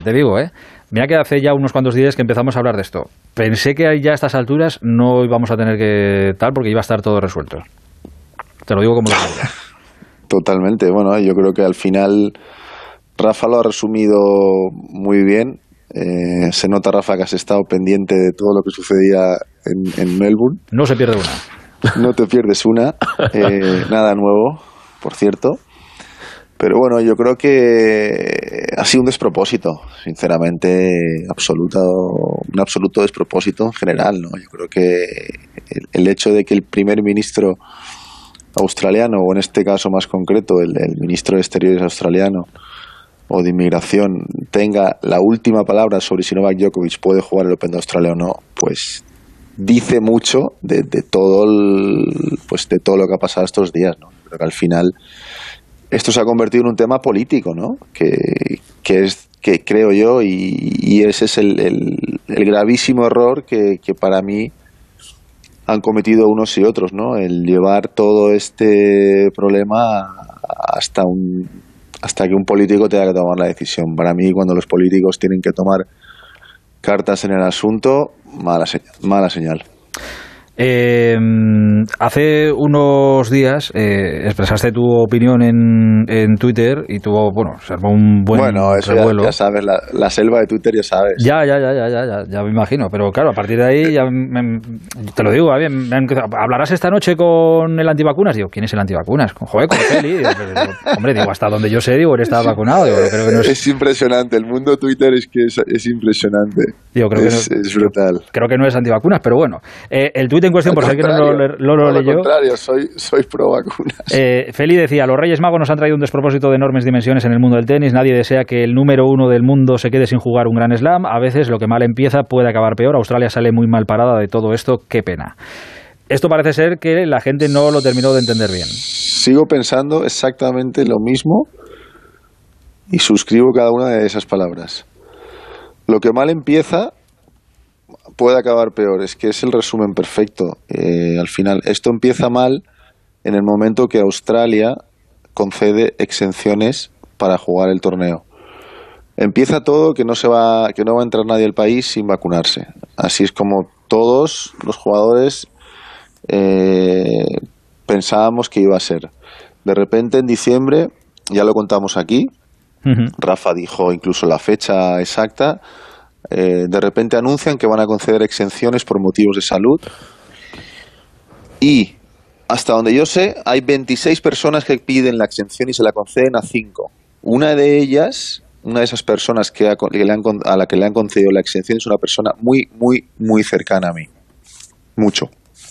Te digo, mira que hace ya unos cuantos días que empezamos a hablar de esto. Pensé que ya a estas alturas no íbamos a tener que tal porque iba a estar todo resuelto. Te lo digo como lo digo. Totalmente. Bueno, yo creo que al final Rafa lo ha resumido muy bien. Se nota, Rafa, que has estado pendiente de todo lo que sucedía en Melbourne. No se pierde una. No te pierdes una. Nada nuevo, por cierto. Pero bueno, yo creo que ha sido un despropósito, sinceramente, un absoluto despropósito en general, ¿no? Yo creo que el hecho de que el primer ministro australiano, o en este caso más concreto, el ministro de Exteriores australiano o de Inmigración, tenga la última palabra sobre si Novak Djokovic puede jugar el Open de Australia o no, pues dice mucho de todo de todo lo que ha pasado estos días, ¿no? Creo que al final esto se ha convertido en un tema político, ¿no? Que creo yo, y ese es el gravísimo error que para mí han cometido unos y otros, ¿no? El llevar todo este problema hasta que un político tenga que tomar la decisión. Para mí, cuando los políticos tienen que tomar cartas en el asunto, mala señal. Hace unos días expresaste tu opinión en Twitter y tuvo, se armó un buen revuelo. Ya sabes, la selva de Twitter, ya sabes. Ya me imagino, pero claro, a partir de ahí te lo digo, ¿hablarás esta noche con el antivacunas? Digo, ¿quién es el antivacunas? Con Feli. Hombre, hasta donde yo sé, él está vacunado. Digo, creo que no es impresionante, el mundo Twitter es impresionante. Digo, es brutal. Creo que no es antivacunas, pero bueno. El tuit en cuestión, por si alguien no lo leyó. Al contrario, soy pro vacunas. Feli decía, los Reyes Magos nos han traído un despropósito de enormes dimensiones en el mundo del tenis. Nadie desea que el número 1 del mundo se quede sin jugar un Grand Slam. A veces lo que mal empieza puede acabar peor. Australia sale muy mal parada de todo esto. Qué pena. Esto parece ser que la gente no lo terminó de entender bien. Sigo pensando exactamente lo mismo y suscribo cada una de esas palabras. Lo que mal empieza puede acabar peor, es que es el resumen perfecto. Al final, esto empieza mal en el momento que Australia concede exenciones para jugar el torneo. Empieza todo que no va a entrar nadie al país sin vacunarse. Así es como todos los jugadores pensábamos que iba a ser. De repente, en diciembre, ya lo contamos aquí, Rafa dijo incluso la fecha exacta. De repente anuncian que van a conceder exenciones por motivos de salud y hasta donde yo sé hay 26 personas que piden la exención y se la conceden a 5. Una de esas personas a la que le han concedido la exención es una persona muy, muy, muy cercana a mí, mucho,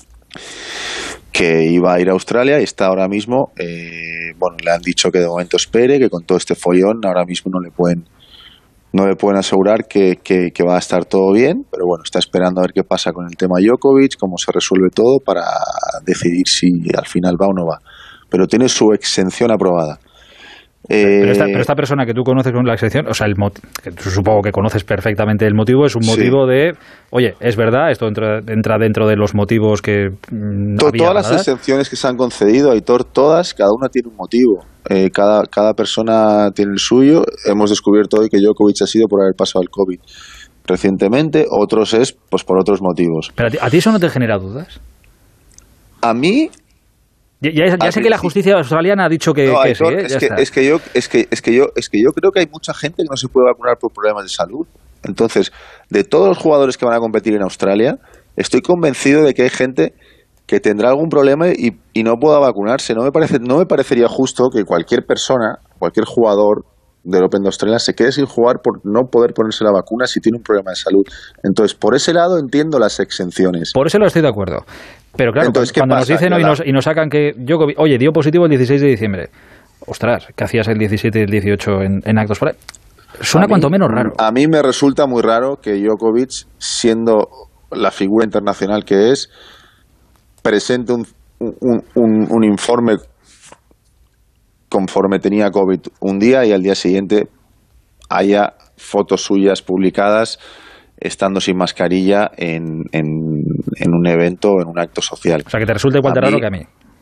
que iba a ir a Australia y está ahora mismo, le han dicho que de momento espere, que con todo este follón ahora mismo no le pueden asegurar que va a estar todo bien, pero bueno, está esperando a ver qué pasa con el tema Djokovic, cómo se resuelve todo para decidir si al final va o no va. Pero tiene su exención aprobada. Pero esta persona que tú conoces con la exención, o sea, que tú supongo que conoces perfectamente el motivo, es un motivo de, oye, es verdad, esto entra dentro de los motivos que todas las exenciones que se han concedido, Aitor, cada una tiene un motivo. Cada persona tiene el suyo. Hemos descubierto hoy que Djokovic ha sido por haber pasado el COVID recientemente, otros es pues por otros motivos. Pero ¿a ti eso no te genera dudas? A mí... Ya sé que la justicia australiana ha dicho que sí, es que yo creo que hay mucha gente que no se puede vacunar por problemas de salud. Entonces, de todos los jugadores que van a competir en Australia, estoy convencido de que hay gente que tendrá algún problema y no pueda vacunarse. No me parecería justo que cualquier persona, cualquier jugador del Open de Australia se quede sin jugar por no poder ponerse la vacuna si tiene un problema de salud. Entonces, por ese lado entiendo las exenciones. Por eso lo estoy de acuerdo. Pero claro, entonces, cuando nos dicen hoy y nos sacan que Djokovic, oye, dio positivo el 16 de diciembre. Ostras, ¿qué hacías el 17 y el 18 en actos por ahí? Suena cuanto menos raro. A mí me resulta muy raro que Djokovic, siendo la figura internacional que es, presente un informe conforme tenía COVID un día y al día siguiente haya fotos suyas publicadas estando sin mascarilla en un evento, en un acto social. O sea, que te resulta igual de raro que a mí.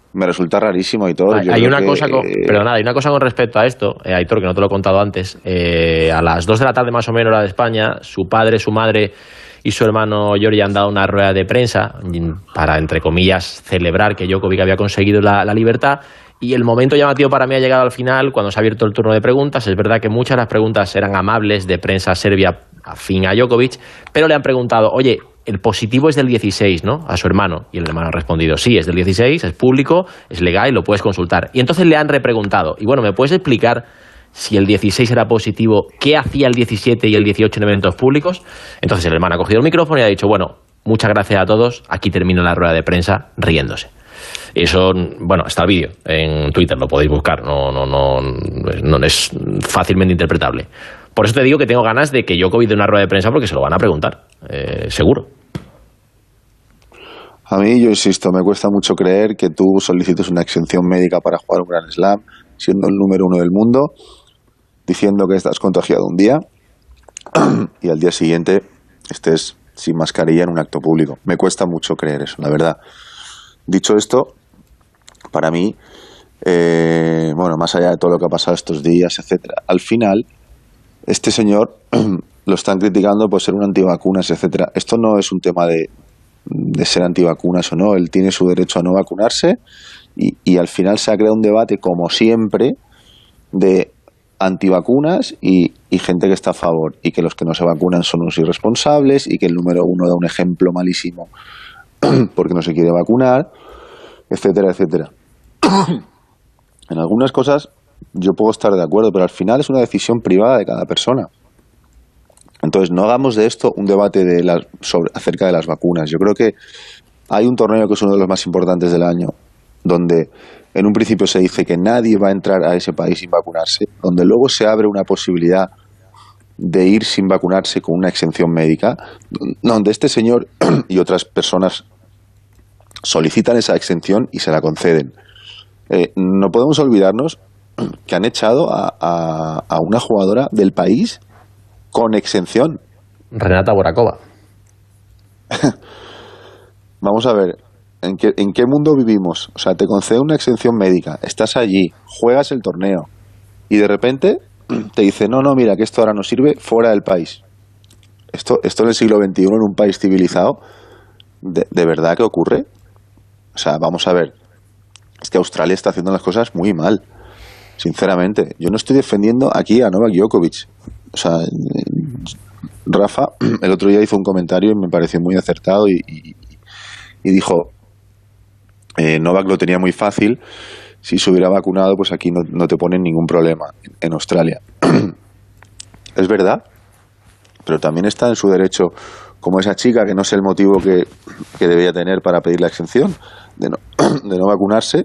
me resulta rarísimo, Aitor. Hay una cosa con respecto a esto, Aitor, que no te lo he contado antes. A las 2 de la tarde más o menos hora de España, su padre, su madre y su hermano Giorgi han dado una rueda de prensa para, entre comillas, celebrar que Djokovic había conseguido la libertad. Y el momento llamativo para mí ha llegado al final, cuando se ha abierto el turno de preguntas. Es verdad que muchas de las preguntas eran amables, de prensa serbia afín a Djokovic, pero le han preguntado, oye, el positivo es del 16, ¿no?, a su hermano. Y el hermano ha respondido, sí, es del 16, es público, es legal y lo puedes consultar. Y entonces le han repreguntado, y bueno, ¿me puedes explicar si el 16 era positivo, qué hacía el 17 y el 18 en eventos públicos? Entonces el hermano ha cogido el micrófono y ha dicho, bueno, muchas gracias a todos, aquí termina la rueda de prensa riéndose. Eso, bueno, está el vídeo en Twitter, lo podéis buscar, no es fácilmente interpretable. Por eso te digo que tengo ganas de que Djokovic dé una rueda de prensa, porque se lo van a preguntar, seguro. A mí, yo insisto, me cuesta mucho creer que tú solicites una exención médica para jugar un Grand Slam, siendo el número 1 del mundo, diciendo que estás contagiado un día y al día siguiente estés sin mascarilla en un acto público. Me cuesta mucho creer eso, la verdad. Dicho esto, para mí, más allá de todo lo que ha pasado estos días, etcétera, al final, este señor lo están criticando por ser un antivacunas, etcétera. Esto no es un tema de ser antivacunas o no. Él tiene su derecho a no vacunarse y al final se ha creado un debate, como siempre, de antivacunas y gente que está a favor, y que los que no se vacunan son unos irresponsables, y que el número 1 da un ejemplo malísimo porque no se quiere vacunar, etcétera, etcétera. En algunas cosas yo puedo estar de acuerdo, pero al final es una decisión privada de cada persona. Entonces no hagamos de esto un debate acerca de las vacunas. Yo creo que hay un torneo que es uno de los más importantes del año, donde en un principio se dice que nadie va a entrar a ese país sin vacunarse, donde luego se abre una posibilidad de ir sin vacunarse con una exención médica, donde este señor y otras personas solicitan esa exención y se la conceden. No podemos olvidarnos que han echado a una jugadora del país con exención. Renata Borakova. Vamos a ver, ¿en qué mundo vivimos? O sea, te concede una exención médica, estás allí, juegas el torneo y de repente te dice, no, mira, que esto ahora no sirve, fuera del país. Esto en el siglo XXI, en un país civilizado, ¿de verdad que ocurre? O sea, vamos a ver, es que Australia está haciendo las cosas muy mal, sinceramente. Yo no estoy defendiendo aquí a Novak Djokovic. O sea, Rafa el otro día hizo un comentario y me pareció muy acertado y dijo, Novak lo tenía muy fácil, si se hubiera vacunado, pues aquí no te ponen ningún problema en Australia. Es verdad, pero también está en su derecho, como esa chica, que no sé el motivo que debía tener para pedir la exención, de no vacunarse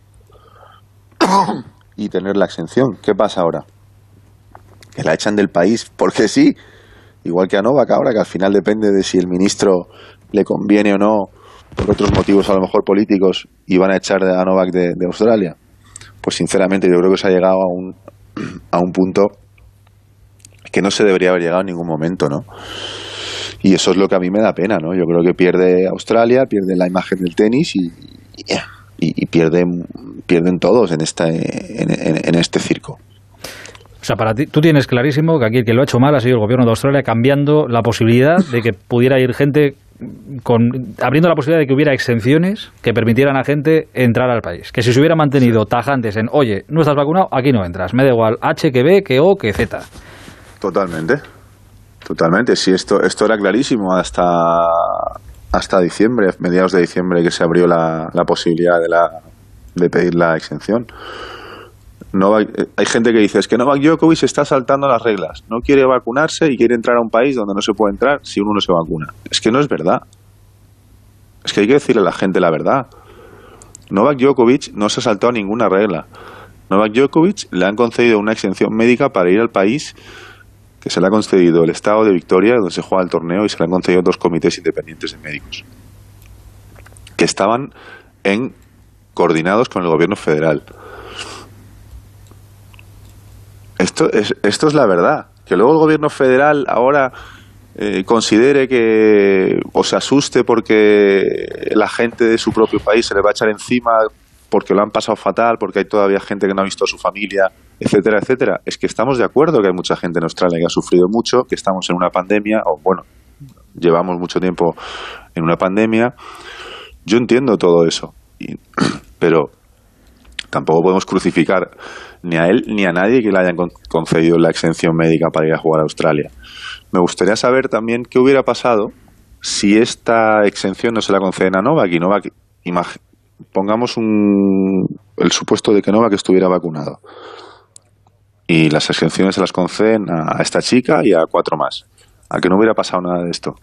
y tener la exención. ¿Qué pasa ahora? Que la echan del país porque sí, igual que a Novak ahora, que al final depende de si el ministro le conviene o no, por otros motivos a lo mejor políticos, y van a echar a Novak de Australia. Pues sinceramente yo creo que se ha llegado a un punto que no se debería haber llegado en ningún momento, ¿no? Y eso es lo que a mí me da pena, ¿no? Yo creo que pierde Australia, pierde la imagen del tenis y pierden todos en este circo. O sea, para ti, tú tienes clarísimo que aquí el que lo ha hecho mal ha sido el gobierno de Australia, cambiando la posibilidad de que pudiera ir gente, abriendo la posibilidad de que hubiera exenciones que permitieran a gente entrar al país. Que si se hubiera mantenido tajantes en, oye, no estás vacunado, aquí no entras. Me da igual H que B, que O, que Z. Totalmente. Sí, esto era clarísimo hasta diciembre, mediados de diciembre, que se abrió la posibilidad de pedir la exención. Hay gente que dice, es que Novak Djokovic se está saltando las reglas, no quiere vacunarse y quiere entrar a un país donde no se puede entrar si uno no se vacuna. Es que no es verdad. Es que hay que decirle a la gente la verdad. Novak Djokovic no se ha saltado ninguna regla. Novak Djokovic le han concedido una exención médica para ir al país que se le ha concedido el estado de Victoria, donde se juega el torneo, y se le han concedido 2 comités independientes de médicos que estaban coordinados con el gobierno federal. Esto es la verdad. Que luego el gobierno federal ahora considere o se asuste porque la gente de su propio país se le va a echar encima porque lo han pasado fatal, porque hay todavía gente que no ha visto a su familia, etcétera, etcétera. Es que estamos de acuerdo que hay mucha gente en Australia que ha sufrido mucho, que estamos en una pandemia, o bueno, llevamos mucho tiempo en una pandemia. Yo entiendo todo eso, pero tampoco podemos crucificar ni a él ni a nadie que le hayan concedido la exención médica para ir a jugar a Australia. Me gustaría saber también qué hubiera pasado si esta exención no se la conceden a Novak y Novak, pongamos el supuesto de que Novak estuviera vacunado y las exenciones se las conceden a esta chica y a 4 más. ¿A que no hubiera pasado nada de esto?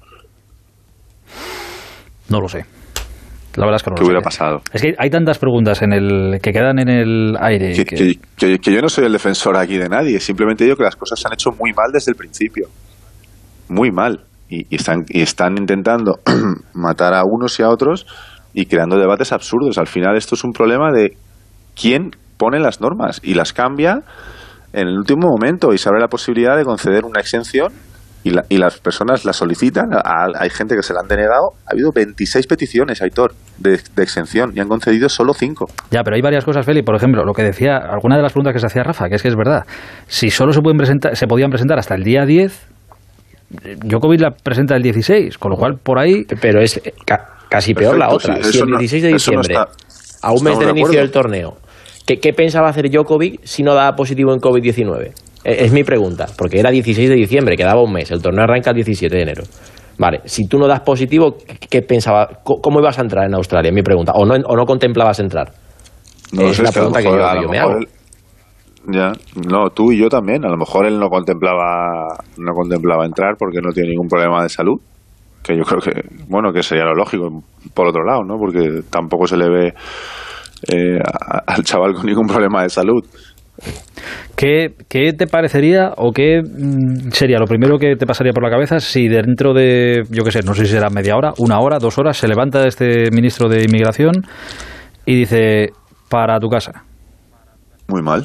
No lo sé. La verdad es que no lo sé. ¿Qué hubiera pasado? Es que hay tantas preguntas que quedan en el aire. Que yo no soy el defensor aquí de nadie. Simplemente digo que las cosas se han hecho muy mal desde el principio. Muy mal. Y están intentando matar a unos y a otros y creando debates absurdos. Al final esto es un problema de quién pone las normas y las cambia en el último momento y se abre la posibilidad de conceder una exención y las personas la solicitan. Hay gente que se la han denegado. Ha habido 26 peticiones, Aitor, de exención y han concedido solo 5. Ya, pero hay varias cosas, Feli. Por ejemplo, lo que decía, alguna de las preguntas que se hacía Rafa, que es verdad. Si solo se podían presentar hasta el día 10, Djokovic la presenta el 16, con lo cual por ahí... Pero es casi peor la otra. Si el 16 de diciembre, a un mes del inicio del torneo, ¿qué pensaba hacer Djokovic si no daba positivo en COVID-19? Es mi pregunta, porque era 16 de diciembre, quedaba un mes, el torneo arranca el 17 de enero. Vale, si tú no das positivo, ¿qué pensaba? ¿Cómo ibas a entrar en Australia? Es mi pregunta. ¿O no contemplabas entrar? No, es la pregunta que yo me hago. Ya, no, tú y yo también. A lo mejor él no contemplaba entrar porque no tiene ningún problema de salud, que yo creo que sería lo lógico por otro lado, ¿no? Porque tampoco se le ve al chaval con ningún problema de salud. ¿Qué te parecería o qué sería lo primero que te pasaría por la cabeza si dentro de, yo qué sé, no sé si será media hora, 1 hora, 2 horas, se levanta este ministro de Inmigración y dice, para tu casa? Muy mal.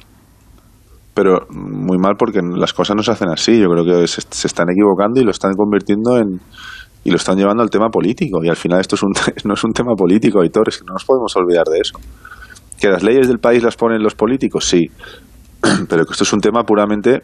Pero muy mal porque las cosas no se hacen así. Yo creo que se están equivocando y lo están convirtiendo y lo están llevando al tema político. Y al final esto no es un tema político, Aitor, es que no nos podemos olvidar de eso. ¿Que las leyes del país las ponen los políticos? Sí. Pero que esto es un tema puramente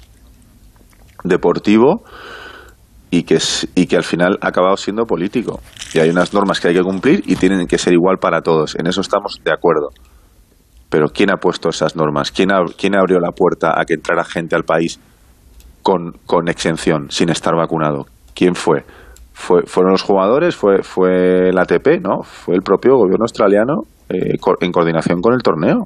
deportivo y que al final ha acabado siendo político. Y hay unas normas que hay que cumplir y tienen que ser igual para todos. En eso estamos de acuerdo. Pero ¿quién ha puesto esas normas? ¿Quién abrió la puerta a que entrara gente al país con exención, sin estar vacunado? ¿Quién fue? ¿Fueron los jugadores? ¿Fue el ATP? ¿No? Fue el propio gobierno australiano en coordinación con el torneo.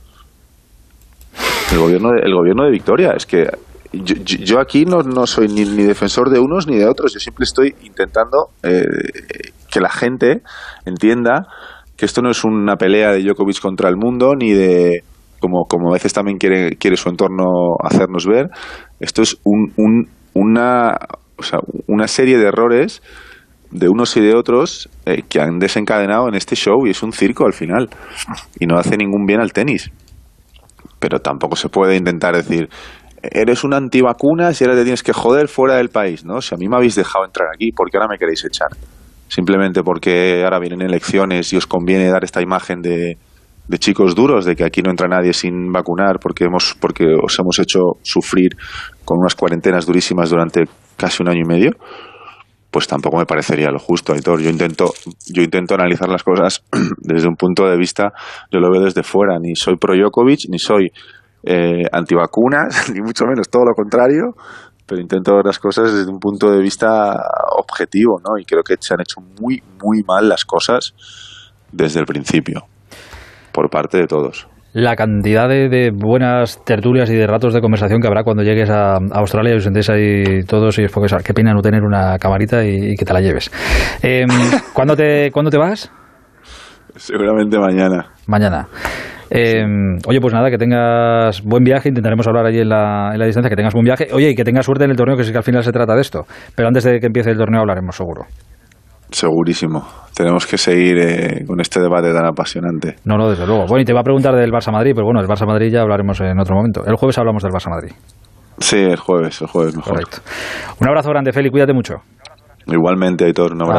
El gobierno de Victoria. Es que yo aquí no soy ni defensor de unos ni de otros. Yo siempre estoy intentando que la gente entienda que esto no es una pelea de Djokovic contra el mundo, ni de, como a veces también quiere su entorno hacernos ver. Esto es una serie de errores de unos y de otros que han desencadenado en este show, y es un circo al final, y no hace ningún bien al tenis. Pero tampoco se puede intentar decir, eres un antivacunas y ahora te tienes que joder fuera del país, ¿no? Si a mí me habéis dejado entrar aquí, ¿por qué ahora me queréis echar? Simplemente porque ahora vienen elecciones y os conviene dar esta imagen de chicos duros, de que aquí no entra nadie sin vacunar porque os hemos hecho sufrir con unas cuarentenas durísimas durante casi 1 año y medio. Pues tampoco me parecería lo justo, Aitor. Yo intento analizar las cosas desde un punto de vista, yo lo veo desde fuera. Ni soy pro Djokovic, ni soy antivacunas, ni mucho menos, todo lo contrario. Pero intento ver las cosas desde un punto de vista objetivo, ¿no? Y creo que se han hecho muy, muy mal las cosas desde el principio, por parte de todos. La cantidad de buenas tertulias y de ratos de conversación que habrá cuando llegues a Australia y os sentéis ahí todos y os pongáis, qué pena no tener una camarita y que te la lleves. ¿Cuándo te vas? Seguramente mañana. Mañana. Oye, pues nada, que tengas buen viaje. Intentaremos hablar allí en la distancia, que tengas buen viaje. Oye, y que tengas suerte en el torneo, que sí que al final se trata de esto. Pero antes de que empiece el torneo hablaremos, seguro. Segurísimo. Tenemos que seguir con este debate tan apasionante. No, desde luego. Bueno, y te va a preguntar del Barça-Madrid, pero bueno, del Barça-Madrid ya hablaremos en otro momento. El jueves hablamos del Barça-Madrid. Sí, el jueves mejor. Correcto. Un abrazo grande, Feli, cuídate mucho. Igualmente, Aitor, un abrazo.